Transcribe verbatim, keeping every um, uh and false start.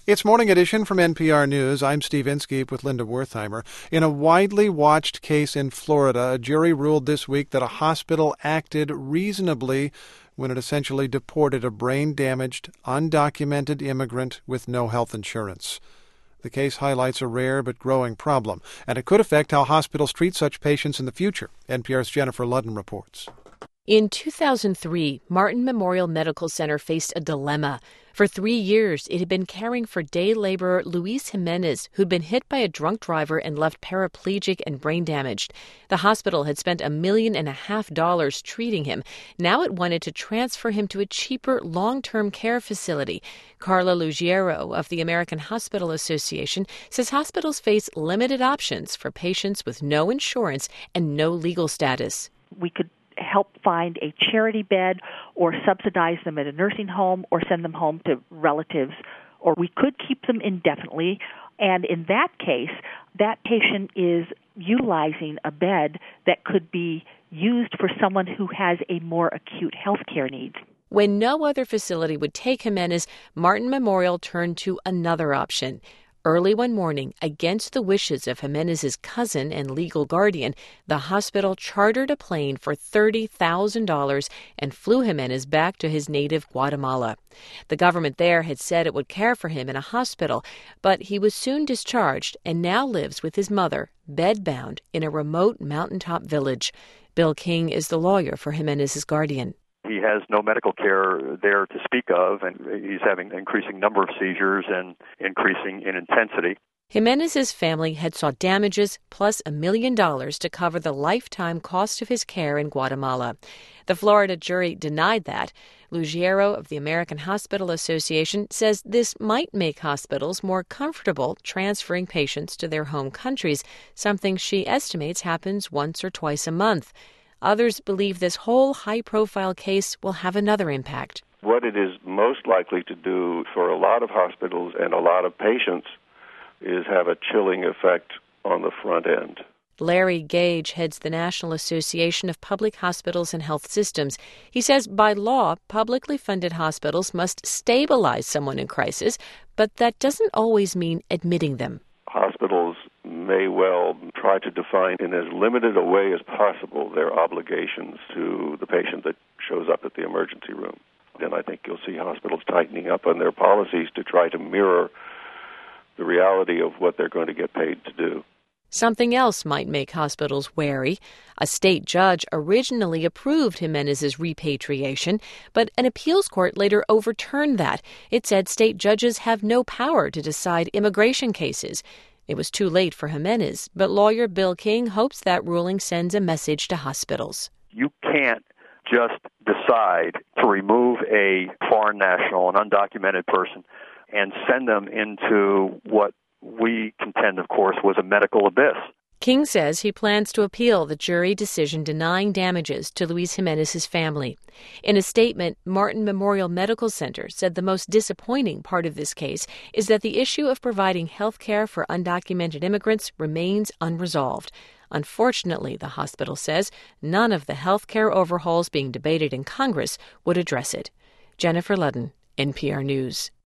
It's Morning Edition from N P R News. I'm Steve Inskeep with Linda Wertheimer. In a widely watched case in Florida, a jury ruled this week that a hospital acted reasonably when it essentially deported a brain-damaged, undocumented immigrant with no health insurance. The case highlights a rare but growing problem, and it could affect how hospitals treat such patients in the future. N P R's Jennifer Ludden reports. In two thousand three, Martin Memorial Medical Center faced a dilemma. For three years, it had been caring for day laborer Luis Jimenez, who'd been hit by a drunk driver and left paraplegic and brain damaged. The hospital had spent a million and a half dollars treating him. Now it wanted to transfer him to a cheaper long-term care facility. Carla Lugero of the American Hospital Association says hospitals face limited options for patients with no insurance and no legal status. We could help find a charity bed or subsidize them at a nursing home or send them home to relatives, or we could keep them indefinitely. And in that case, that patient is utilizing a bed that could be used for someone who has a more acute health care need. When no other facility would take Jimenez, Martin Memorial turned to another option. Early one morning, against the wishes of Jimenez's cousin and legal guardian, the hospital chartered a plane for thirty thousand dollars and flew Jimenez back to his native Guatemala. The government there had said it would care for him in a hospital, but he was soon discharged and now lives with his mother, bedbound, in a remote mountaintop village. Bill King is the lawyer for Jimenez's guardian. He has no medical care there to speak of, and he's having an increasing number of seizures and increasing in intensity. Jimenez's family had sought damages plus a million dollars to cover the lifetime cost of his care in Guatemala. The Florida jury denied that. Lugero of the American Hospital Association says this might make hospitals more comfortable transferring patients to their home countries, something she estimates happens once or twice a month. Others believe this whole high-profile case will have another impact. What it is most likely to do for a lot of hospitals and a lot of patients is have a chilling effect on the front end. Larry Gage heads the National Association of Public Hospitals and Health Systems. He says by law, publicly funded hospitals must stabilize someone in crisis, but that doesn't always mean admitting them. Hospitals may well try to define in as limited a way as possible their obligations to the patient that shows up at the emergency room. Then I think you'll see hospitals tightening up on their policies to try to mirror the reality of what they're going to get paid to do. Something else might make hospitals wary. A state judge originally approved Jimenez's repatriation, but an appeals court later overturned that. It said state judges have no power to decide immigration cases. It was too late for Jimenez, but lawyer Bill King hopes that ruling sends a message to hospitals. You can't just decide to remove a foreign national, an undocumented person, and send them into what we contend, of course, was a medical abyss. King says he plans to appeal the jury decision denying damages to Luis Jimenez's family. In a statement, Martin Memorial Medical Center said the most disappointing part of this case is that the issue of providing health care for undocumented immigrants remains unresolved. Unfortunately, the hospital says, none of the health care overhauls being debated in Congress would address it. Jennifer Ludden, N P R News.